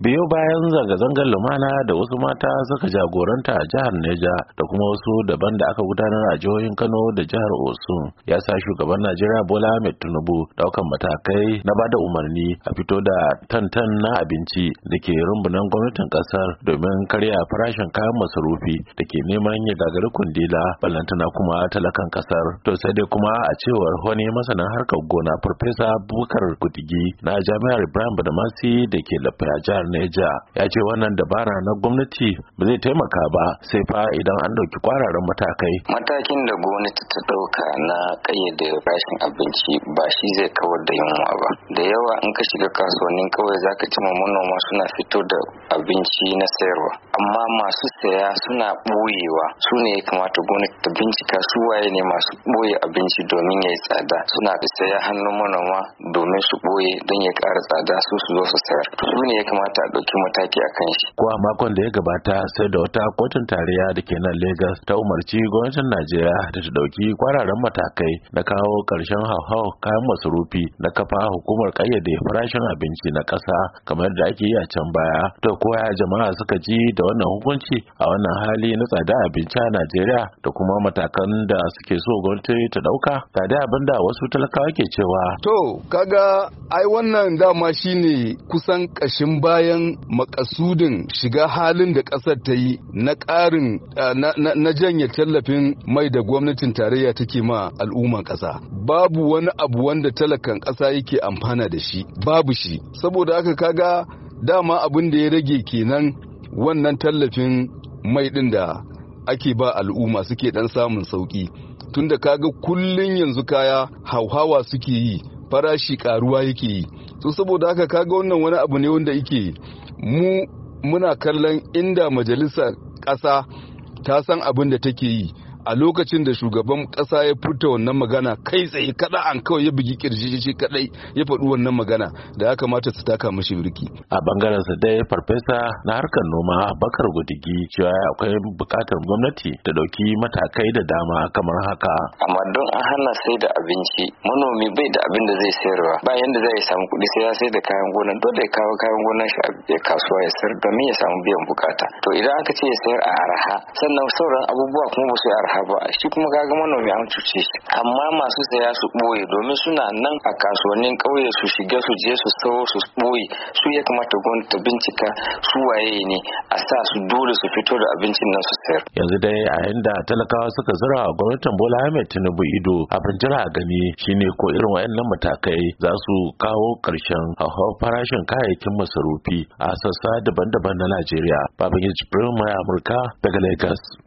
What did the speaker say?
biyo bayan zanga-zangar lumana da wasu mata suka jagoranta a jihar Neja da kuma wasu daban da aka gudanar a jihohin Kano da jihar Osun ya sa shugaban Najeriya Bola Ahmed Tinubu daukan matakai na bada umarni a fito da tantan na abinci da ke rumbunan gwamnatin kasar domin karya farashin kayan masarufi da ke neman ya gagari kundila ballantana kuma talakan kasar. To sai dai kuma a cewar wani masanin harkar gona Farfesa Bukar Kutigi na Jami'ar Ibrahim Badamasi da ke Lafiya a jihar Neja ya ce wannan dabara na gwamnati ba zai taimaka ba sai fa idan an dauki kwararan matakai. Matakin da gwamnati ta dauka na kayyade rashin abinci ba shi zai kawar da yunwa ba. Da yawa in ka shiga kasuwannin kawai zaka ci manoma suna fito da abinci na sayarwa, amma masu saya suna boyewa. Su ne ya kamata gwamnati ta bincika su waye ne masu boye abinci domin ya yi tsada. Suna saya hannun manoma domin su boye don ya ƙara tsada su zo su sayar. Su ne ya kamata a ɗauki mataki a kan shi. Ko a makon da ya gabata sai da wata kotun tarayya da ke nan Lagos ta umarci gwamnatin Najeriya da ta ɗauki kwararan matakai na kawo ƙarshen hauhau kayan masarufi na kafa hukumar ƙayyade farashin abinci na ƙasa kamar da ake yi a can baya. To koya jama'a suka ji da wannan hukunci a wannan hali na tsada abinci a Najeriya da kuma matakan da suke so gwamnati ta ɗauka? Ga dai abin da wasu talakawa ke cewa. To kaga ai wannan dama shine kusan ƙashin bayan makasudin shiga halin da ƙasar ta yi na ƙarin na janye tallafin mai da gwamnatin tarayya take ma al'umman ƙasa. Babu wani abu wanda talakan ƙasa yake amfana da shi, babu shi. Saboda haka kaga dama abin da ya rage kenan wannan tallafin mai ɗin da ake ba al'umma suke ɗan samun sauƙi. Tunda kaga kullun yanzu kaya hauhawa suke yi, farashi ƙaruwa yake yi. So saboda haka kaga wannan wani abu ne wanda yake muna kallon inda majalisar ƙasa ta san abin da take yi a lokacin da shugaban ƙasa ya furta wannan magana kai tsaye kada an kawai ya bugi kirji shi kadai ya faɗi wannan magana da ya kamata su taka mashi birki. A bangaren sa dai farfesa na harkar noma Bakar Gudigi cewa akwai buƙatar gwamnati ta dauki matakai da dama kamar haka. Amma don an hana sai da abinci, manomi bai da abin da zai sayarwa, ba yanda zai samu kuɗi sai ya sai da kayan gona, dole ya kawo kayan gonar shi a kasuwa ya sayar domin ya samu biyan bukata. To idan aka ce ya sayar a araha, sannan sauran abubuwa kuma ba su yi araha ba, shi kuma kaga manomi an cuce shi. Amma masu saya su boye domin suna nan a kasuwannin kauye su shiga su je su sayo su boye, su ya kamata gwamnati ta bincika su waye ne a sa su dole su fito da abincin nan su sayar. Yanzu dai a yanda talakawa suka zura wa gwamnatin Bola Ahmed Tinubu ido, abin jira a gani shine ko irin wayannan matakai za su kawo ƙarshen hauhawar farashin kayayyakin masarufi a sassa daban-daban na Najeriya. Babangida Jibrin Amurka daga Lagos.